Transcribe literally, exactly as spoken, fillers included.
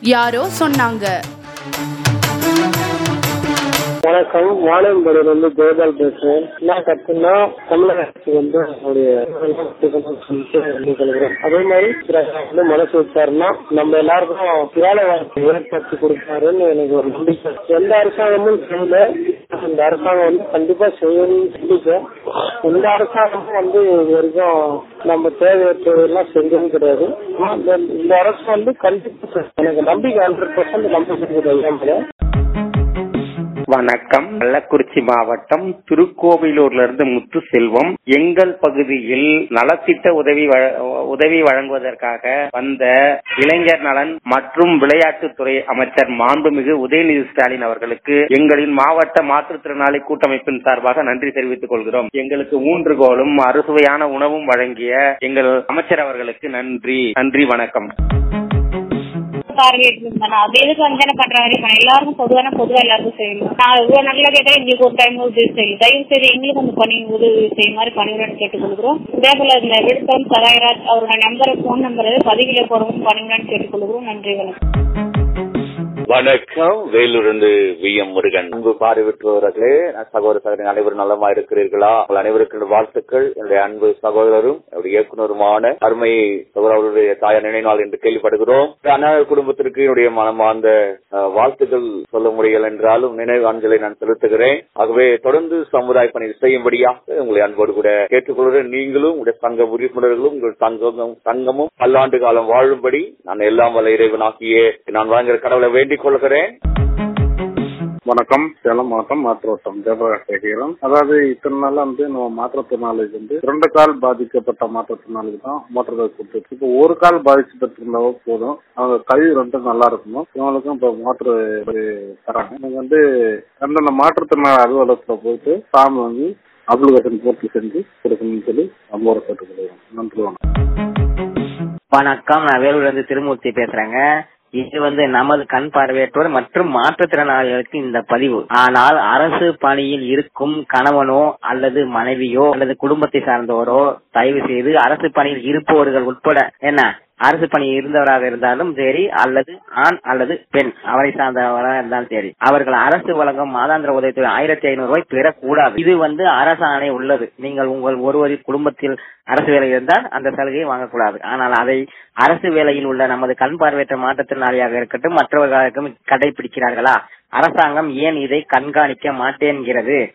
யாரோ சொன்னாங்க. வணக்கம், வானம்படியில இருந்து ஜெயபால் பேசுறேன். என்ன கத்துனா தமிழக அரசு வந்து அதே மாதிரி வந்து மனசு வச்சாருன்னா நம்ம எல்லாருக்கும் வேலை வாய்ப்பு ஏற்படுத்தி கொடுப்பாருன்னு எனக்கு ஒரு நம்பிக்கை. எந்த அரசாங்கமும் செய்யல, இந்த அரசாங்கம் வந்து கண்டிப்பா செய்யணும்னு சொல்லிட்டேன். எந்த அரசாங்கமும் வந்து இது வரைக்கும் நம்ம தேவையற்றதெல்லாம் செஞ்சதும் கிடையாது. இந்த அரசு வந்து கண்டிப்பா எனக்கு நம்பிக்கை ஹண்ட்ரட் பர்சன்ட் நம்பிக்கை இருக்குது. வணக்கம், கள்ளக்குறிச்சி மாவட்டம் திருக்கோவிலூர்ல இருந்து முத்து செல்வம். எங்கள் பகுதியில் நலத்திட்ட உதவி உதவி வழங்குவதற்காக வந்த இளைஞர் நலன் மற்றும் விளையாட்டுத்துறை அமைச்சர் மாண்புமிகு உதயநிதி ஸ்டாலின் அவர்களுக்கு எங்களின் மாவட்ட மாற்றுத்திறனாளி கூட்டமைப்பின் சார்பாக நன்றி தெரிவித்துக் கொள்கிறோம். எங்களுக்கு ஊன்றுகோலும் அறுசுவையான உணவும் வழங்கிய எங்கள் அமைச்சர் அவர்களுக்கு நன்றி நன்றி வணக்கம். அது எதுக்கு வஞ்சனை பண்ற மாதிரி எல்லாருக்கும் பொதுவான பொதுவா எல்லாருக்கும் செய்யணும். நான் இவ்வளவு நல்லா கேட்டா எங்களுக்கு ஒரு டைம் உதவி செய்யும். தயவு செய்து எங்களுக்கு அந்த பணி உதவி செய்யும் மாதிரி பணிவுடன் கேட்டுக் கொள்கிறோம். இதே போல இந்த விழுப்புரம் சகாயராஜ் அவரோட நம்பர் போன் நம்பர் பதிவில போறவும் பணிவுடன் கேட்டுக் கொள்கிறோம். நன்றி, வணக்கம். வணக்கம், வேலூரிலிருந்து வி எம் முருகன். அன்பு பார்வையற்றவர்களே, சகோதர சகோதரி அனைவரும் நலமா இருக்கிறீர்களா? உங்கள் அனைவருக்கும் வாழ்த்துக்கள். என்னுடைய அன்பு சகோதரரும் இயக்குநருமான அருமை அவருடைய தாயார் நினைநாள் என்று கேள்விப்படுகிறோம். அனாதை குடும்பத்திற்கு என்னுடைய மனமார்ந்த வாழ்த்துக்கள் சொல்ல முடியல என்றாலும் நினைவு அஞ்சலை நான் செலுத்துகிறேன். ஆகவே தொடர்ந்து சமுதாய பணி செய்யும்படியாக உங்களை அன்போடு கூட கேட்டுக்கொள்கிறேன். நீங்களும் உங்களுடைய சங்க உறுப்பினர்களும் உங்கள் சங்கமும் சங்கமும் பல்லாண்டு காலம் வாழும்படி நான் எல்லாம் வல்ல இறைவனாகியே நான் வாங்குகிற கடவுளை வேண்டிக் கொள்கிறேன். வணக்கம், சேலம் மாவட்டம் மாத்திரோட்டம் ஜெயபிரகாஷ் பேசுகிறோம். அதாவது இத்தனை நாள் வந்து நம்ம மாற்றுத்திறனாளிக்கு வந்து இரண்டு கால் பாதிக்கப்பட்ட மாற்றுத்திறனாளிக்கு தான் மோட்டார் பைக் கொடுத்துருக்கு. இப்போ ஒரு கால் பாதிக்கப்பட்டிருந்தாவோ போதும், அவங்க கல்வி ரெண்டும் நல்லா இருக்கணும். இவங்களுக்கும் இப்போ மோட்டர் தராங்க. நீங்க வந்து அந்தந்த மாற்றுத்திறனாளி அலுவலகத்துல போயிட்டு ஃபார்ம் வாங்கி அப்ளிகேஷன் பூர்த்தி செஞ்சு கொடுக்கணும்னு சொல்லி அம்போட கேட்டுக்கொள்கிறோம். நன்றி, வணக்கம். வணக்கம், நான் வேலூர்ல இருந்து திருமூர்த்தி பேசுறேங்க. இது வந்து நமது கண் பார்வையற்றோர் மற்றும் மாற்றுத்திறனாளிகளுக்கு இந்த பதிவு. ஆனால் அரசு பணியில் இருக்கும் கணவனோ அல்லது மனைவியோ அல்லது குடும்பத்தை சார்ந்தவரோ தயவு செய்து அரசு பணியில் இருப்பவர்கள் உட்பட என்ன அரசு பணி இருந்தவராக இருந்தாலும் சரி அல்லது ஆண் அல்லது பெண் அவரை சார்ந்தவராக இருந்தாலும் சரி, அவர்கள் அரசு வழங்கும் மாதாந்திர உதவித்தொகை ஆயிரத்தி ஐநூறு ரூபாய் பெறக்கூடாது. இது வந்து அரசு ஆணை உள்ளது. நீங்கள் உங்கள் ஒருவரின் குடும்பத்தில் அரசு வேலை இருந்தால் அந்த சலுகையை வாங்கக்கூடாது. ஆனால் அதை அரசு வேலையில் உள்ள நமது கண் பார்வையற்ற மாற்றுத்திறனாளியாக இருக்கட்டும் மற்றவர்களுக்கும் கடைபிடிக்கிறார்களா? அரசாங்கம் ஏன் இதை கண்காணிக்க மாட்டேன்கிறது?